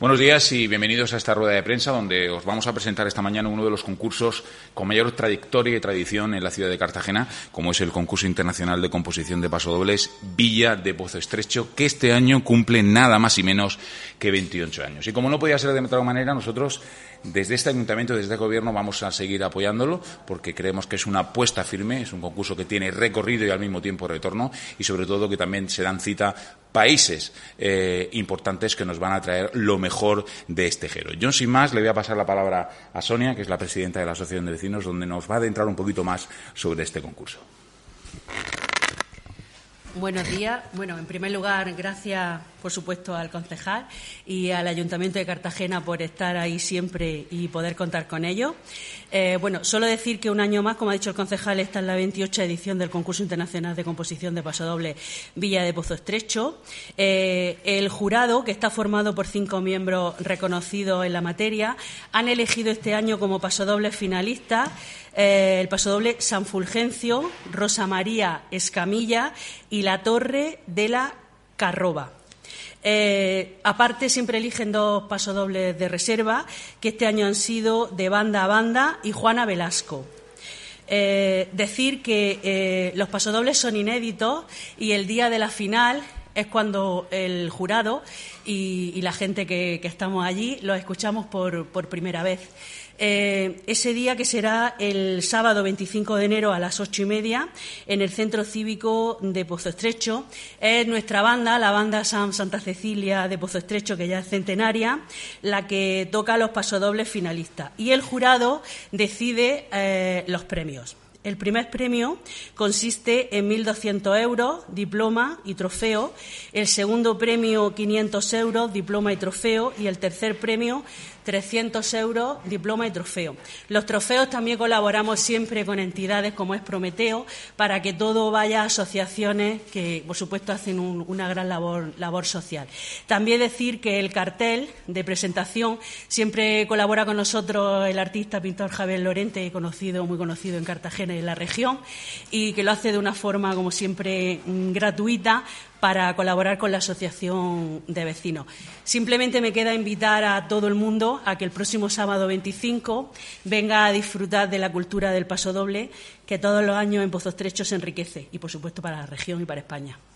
Buenos días y bienvenidos a esta rueda de prensa donde os vamos a presentar esta mañana uno de los concursos con mayor trayectoria y tradición en la ciudad de Cartagena, como es el concurso internacional de composición de pasodobles Villa de Pozo Estrecho, que este año cumple nada más y menos que 28 años. Y como no podía ser de otra manera, nosotros desde este ayuntamiento, desde este gobierno, vamos a seguir apoyándolo porque creemos que es una apuesta firme, es un concurso que tiene recorrido y al mismo tiempo retorno y sobre todo que también se dan cita países importantes que nos van a traer lo mejor de este giro. Yo, sin más, le voy a pasar la palabra a Sonia, que es la presidenta de la Asociación de Vecinos, donde nos va a adentrar un poquito más sobre este concurso. Buenos días. Bueno, en primer lugar, gracias, por supuesto, al concejal y al Ayuntamiento de Cartagena por estar ahí siempre y poder contar con ellos. Solo decir que un año más, como ha dicho el concejal, esta es la 28ª edición del Concurso Internacional de Composición de Pasodoble Villa de Pozo Estrecho. El jurado, que está formado por 5 miembros reconocidos en la materia, han elegido este año como pasodobles finalistas el pasodoble San Fulgencio, Rosa María Escamilla y La Torre de la Carroba. Aparte, siempre eligen 2 pasodobles de reserva, que este año han sido de Banda a Banda y Juana Velasco. Decir que los pasodobles son inéditos y el día de la final es cuando el jurado y la gente que estamos allí los escuchamos por primera vez. Ese día, que será el sábado 25 de enero a las 8:30 en el Centro Cívico de Pozo Estrecho, es nuestra banda, la banda Santa Cecilia de Pozo Estrecho, que ya es centenaria, la que toca los pasodobles finalistas. Y el jurado decide los premios. El primer premio consiste en 1.200 euros, diploma y trofeo. El segundo premio, 500 euros, diploma y trofeo. Y el tercer premio, 300 euros, diploma y trofeo. Los trofeos también colaboramos siempre con entidades como es Prometeo, para que todo vaya a asociaciones que, por supuesto, hacen una gran labor social. También decir que el cartel de presentación siempre colabora con nosotros el artista pintor Javier Lorente, muy conocido en Cartagena y en la región, y que lo hace de una forma, como siempre, gratuita, para colaborar con la Asociación de Vecinos. Simplemente me queda invitar a todo el mundo a que el próximo sábado 25 venga a disfrutar de la cultura del pasodoble, que todos los años en Pozo Estrecho se enriquece, y por supuesto para la región y para España.